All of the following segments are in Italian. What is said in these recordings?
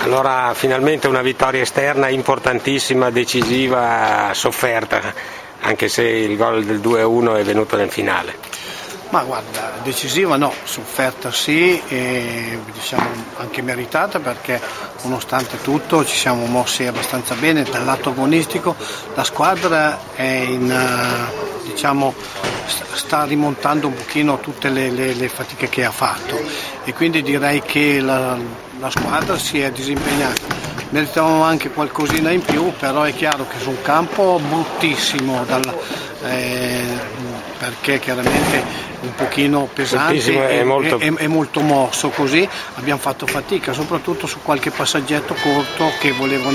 Allora finalmente una vittoria esterna importantissima, decisiva, sofferta, anche se il gol del 2-1 è venuto nel finale. Ma guarda, decisiva no, sofferta sì, e diciamo anche meritata, perché nonostante tutto ci siamo mossi abbastanza bene. Dal lato agonistico la squadra è sta rimontando un pochino tutte le fatiche che ha fatto, e quindi direi che la squadra si è disimpegnata. Meritavamo anche qualcosina in più, però è chiaro che su un campo bruttissimo, perché chiaramente un pochino pesante e molto mosso, così abbiamo fatto fatica, soprattutto su qualche passaggetto corto che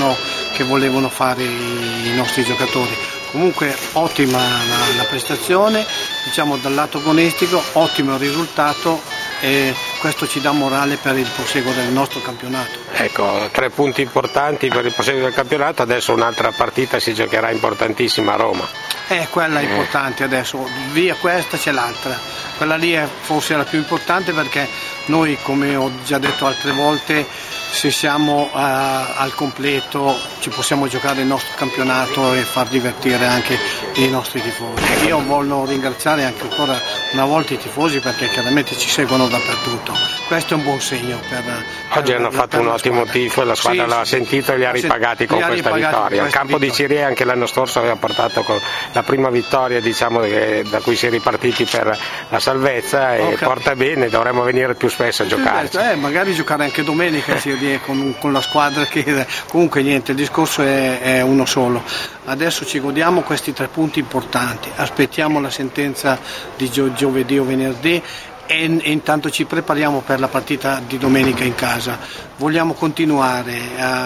volevano fare i nostri giocatori. Comunque ottima la prestazione, diciamo dal lato agonistico, ottimo il risultato, e questo ci dà morale per il proseguo del nostro campionato. Ecco, 3 punti importanti per il proseguo del campionato. Adesso un'altra partita si giocherà importantissima a Roma. Quella è importante adesso, via questa c'è l'altra. Quella lì è forse la più importante, perché noi, come ho già detto altre volte, se siamo al completo ci possiamo giocare il nostro campionato e far divertire anche i nostri tifosi. Io voglio ringraziare anche ancora una volta i tifosi, perché chiaramente ci seguono dappertutto. Questo è un buon segno oggi hanno fatto un ottimo tifo e la squadra l'ha sentito e li ha ripagati con questa vittoria. Il campo di Cirie anche l'anno scorso aveva portato con la prima vittoria, diciamo, da cui si è ripartiti per la salvezza, e porta bene, dovremmo venire più spesso a giocare. Magari giocare anche domenica con la squadra, che comunque niente, il discorso è uno solo. Adesso ci godiamo questi 3 punti importanti, aspettiamo la sentenza di giovedì o venerdì, e intanto ci prepariamo per la partita di domenica in casa. Vogliamo continuare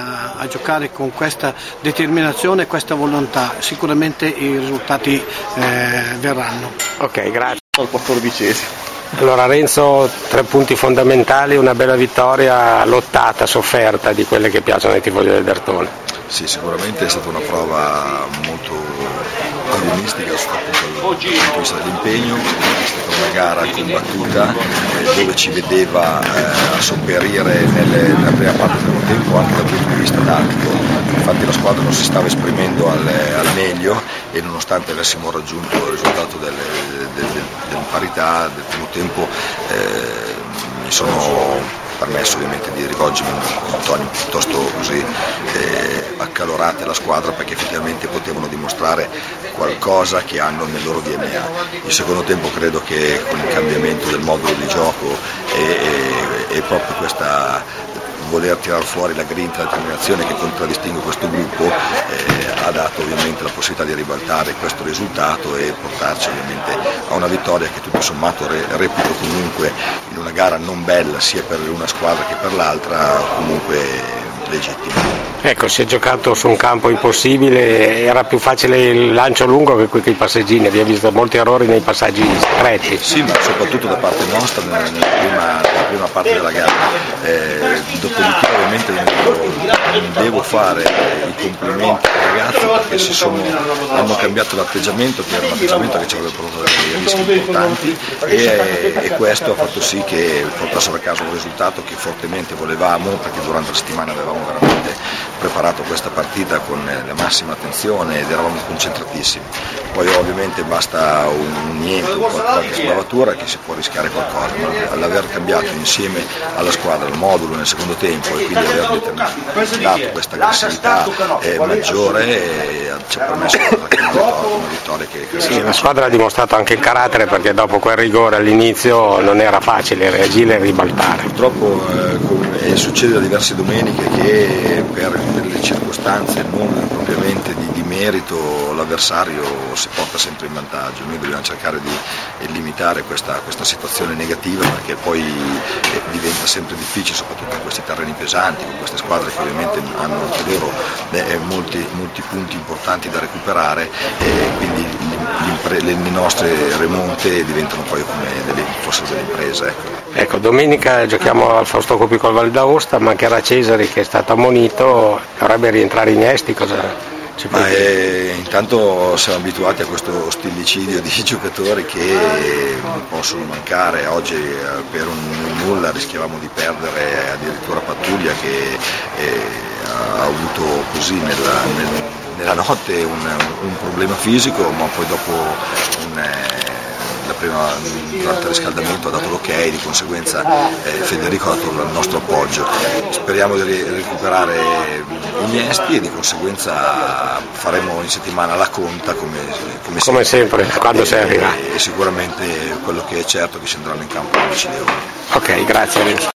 a giocare con questa determinazione e questa volontà, sicuramente i risultati verranno. Ok, grazie. Al 14°. Allora Renzo, 3 punti fondamentali, una bella vittoria lottata, sofferta, di quelle che piacciono ai tifosi del Derthone. Sì, sicuramente è stata una prova molto agonistica soprattutto dal punto di vista dell'impegno. È stata una gara combattuta dove ci vedeva a sopperire nella prima parte del primo tempo anche dal punto di vista tattico. Infatti la squadra non si stava esprimendo al meglio, e nonostante avessimo raggiunto il risultato della parità del primo tempo, mi sono permesso ovviamente di rivolgermi in toni piuttosto così accalorate alla squadra, perché effettivamente potevano dimostrare qualcosa che hanno nel loro DNA. Il secondo tempo credo che con il cambiamento del modulo di gioco e proprio questa voler tirar fuori la grinta e la determinazione che contraddistingue questo gruppo ha dato ovviamente la possibilità di ribaltare questo risultato e portarci ovviamente a una vittoria che tutto sommato reputo comunque, in una gara non bella sia per una squadra che per l'altra, comunque legittima. Ecco, si è giocato su un campo impossibile, era più facile il lancio lungo che i passeggini, abbiamo visto molti errori nei passaggi stretti. Sì, ma soprattutto da parte nostra nella prima parte della gara. Dopodiché ovviamente devo fare i complimenti ai ragazzi, perché hanno cambiato l'atteggiamento, che era un atteggiamento che ci aveva prodotto dei rischi importanti, e questo ha fatto sì che portassero a casa un risultato che fortemente volevamo, perché durante la settimana avevamo veramente preparato questa partita con la massima attenzione ed eravamo concentratissimi. Poi ovviamente basta qualche sbavatura che si può rischiare qualcosa, ma l'aver cambiato insieme alla squadra il modulo nel secondo tempo e quindi aver dato questa aggressività maggiore ci ha permesso di una vittoria che sì, la squadra ha dimostrato anche il carattere, perché dopo quel rigore all'inizio non era facile reagire e ribaltare. Purtroppo succede da diverse domeniche che per delle circostanze non propriamente di merito l'avversario si porta sempre in vantaggio. Noi dobbiamo cercare di limitare questa situazione negativa, perché poi diventa sempre difficile, soprattutto in questi terreni pesanti, con queste squadre che ovviamente hanno anche loro molti punti importanti da recuperare, e quindi le nostre remonte diventano poi come fossero delle imprese. Ecco, domenica giochiamo al Fausto Coppi col Val d'Aosta, mancherà Cesari che è stato ammonito, dovrebbe rientrare Iniesti, cosa Intanto siamo abituati a questo stillicidio di giocatori che possono mancare. Oggi per un nulla rischiavamo di perdere addirittura Pattuglia che ha avuto così nella notte un problema fisico, ma poi dopo durante il riscaldamento ha dato l'ok, di conseguenza Federico ha dato il nostro appoggio. Speriamo di recuperare Iniesti e di conseguenza faremo in settimana la conta come sempre quando servirà. E sicuramente quello che è certo è che si andranno in campo 11 leoni. Ok, grazie.